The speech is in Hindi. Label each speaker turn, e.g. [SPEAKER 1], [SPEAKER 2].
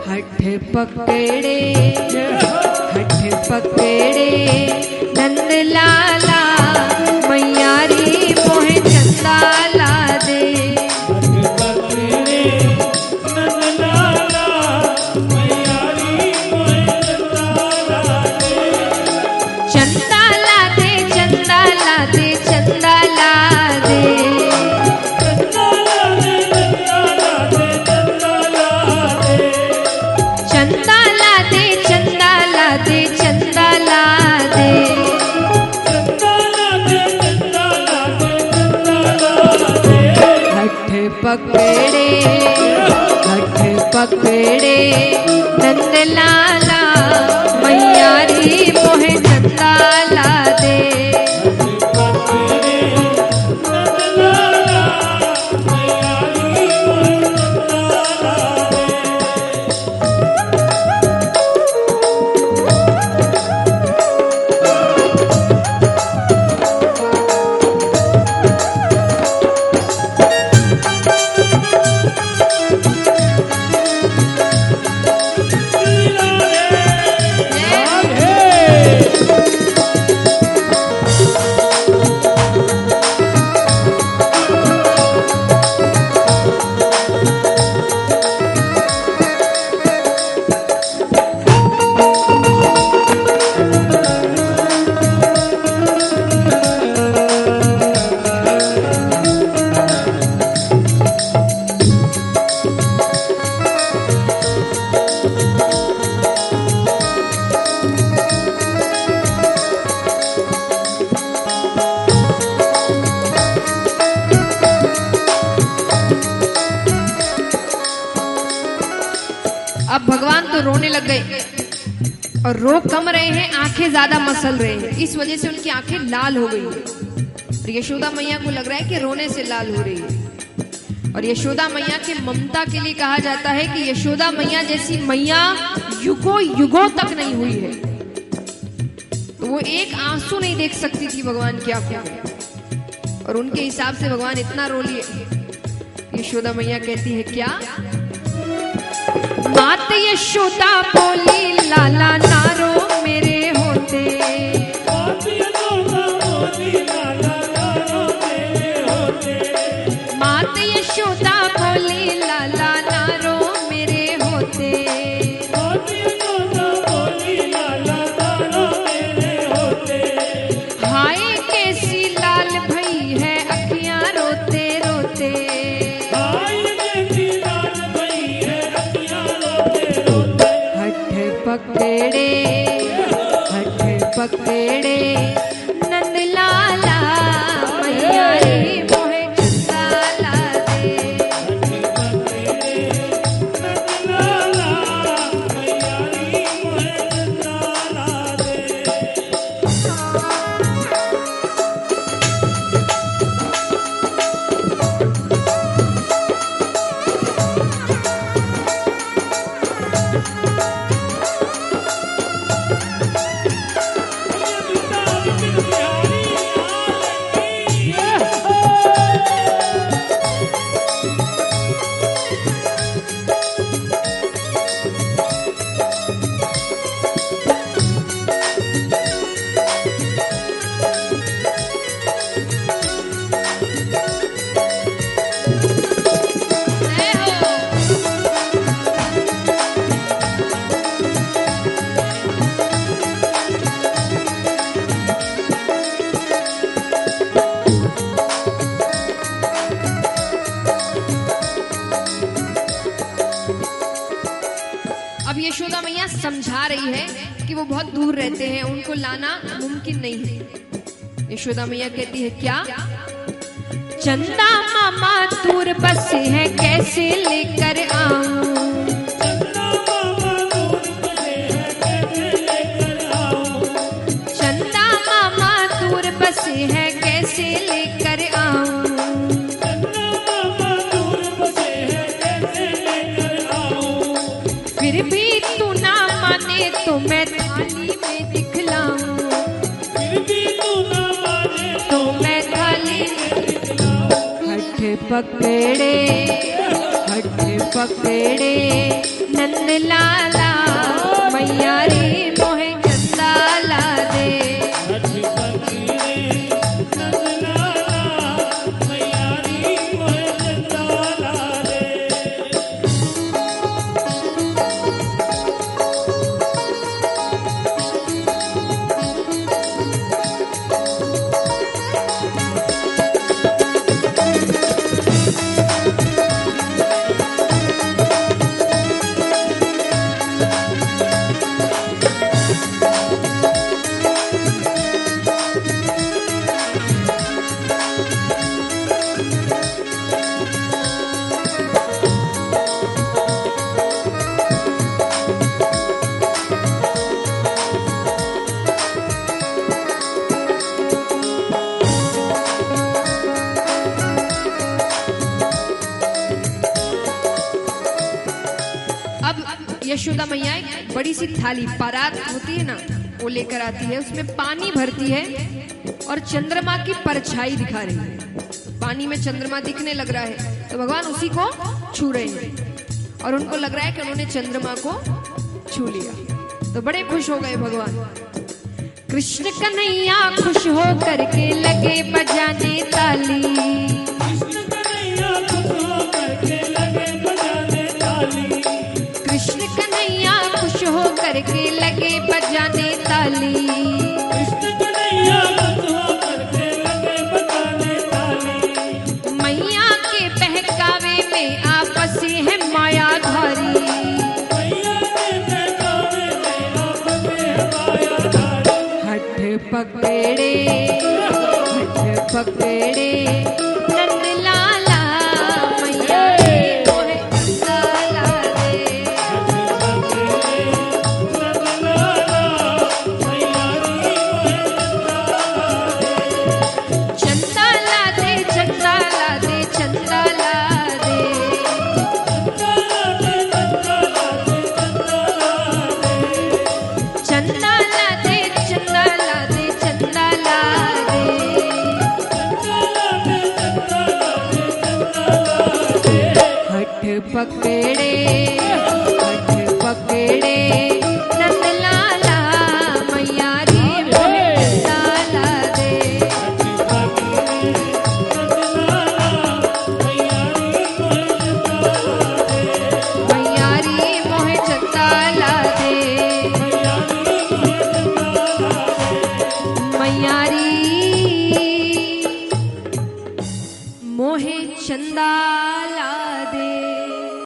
[SPEAKER 1] हठ पकड़े नंद लाला मैयारी मोहे चंदा ला दे। चंदा ला दे चंदा ला दे चंदा ला दे। चंदा ला दे चंदा ला दे चंदा ला दे। हठ पकड़े नंद लाला मैयारी मोहे चंदा ला दे। अब भगवान तो रोने लग गए और रो कम रहे हैं, आंखें ज्यादा मसल रहे हैं, इस वजह से उनकी आंखें लाल हो गई है। और यशोदा मैया को लग रहा है कि रोने से लाल हो रही है। और यशोदा मैया के ममता के लिए कहा जाता है कि यशोदा मैया जैसी मैया युगों युगों तक नहीं हुई है। तो वो एक आंसू नहीं देख सकती थी भगवान की आंखों में, और उनके हिसाब से भगवान इतना रो लिए। यशोदा मैया कहती है क्या? मात यशोदा बोली लाला नारो मेरे होते। मात यशोदा बोली लाला नारो मेरे होते। मात यशोदा बोली लाला नारो मेरे होते। मात यशोदा बोली लाला नारो मेरे होते। हाय कैसी लाल भई है अखियां रोते रोते। पकड़े नंद लाला मैयारी मोहे चंदा ला दे। नंद लाला मैयारी मोहे चंदा ला दे। अब यशोदा मैया समझा रही है कि वो बहुत दूर रहते हैं, उनको लाना मुमकिन नहीं है। यशोदा मैया कहती है क्या? चंदा मामा दूर बसे है कैसे लेकर आऊं। चंदा मामा दूर बसे है कैसे लेकर आऊं। चंदा मामा दूर बसे है कैसे लेकर आऊं। चंदा मामा दूर बसे है कैसे लेकर आऊं। फिर भी तू ना माने तो मैं थाली में दिखलाऊं। फिर भी तू ना माने तो मैं थाली में दिखलाऊं। हठ हट पकड़े नंद लाला मैया रे मोहे चंदा ला दे।
[SPEAKER 2] हट पकड़े नंद लाला मैया रे मोहे चंदा ला दे।
[SPEAKER 1] यशोदा मैया एक बड़ी सी थाली परात होती है ना, वो लेकर आती है, उसमें पानी भरती है और चंद्रमा की परछाई दिखा रही है। पानी में चंद्रमा दिखने लग रहा है तो भगवान उसी को छू रहे हैं और उनको लग रहा है कि उन्होंने चंद्रमा को छू लिया, तो बड़े खुश हो गए भगवान। कृष्ण कन्हैया खुश हो करके लगे बजाने ताली।
[SPEAKER 2] कृष्ण कन्हैया खुश हो करके लगे बजाने ताली।
[SPEAKER 1] कृष्ण कन्हैया खुश हो करके लगे बजाने ताली।
[SPEAKER 2] कृष्ण कन्हैया खुश हो करके लगे बजाने ताली।
[SPEAKER 1] मैया के बहकावे में आपस है मायाधारी।
[SPEAKER 2] मैया के बहकावे में आपस है मायाधारी।
[SPEAKER 1] हठ पकड़े नंद लाला मैया रे मोहे चंदा ला दे। चंदा ला दे, चंदा ला दे, चंदा ला दे। चंदा ला दे, चंदा ला दे, चंदा ला दे। हठ पकड़े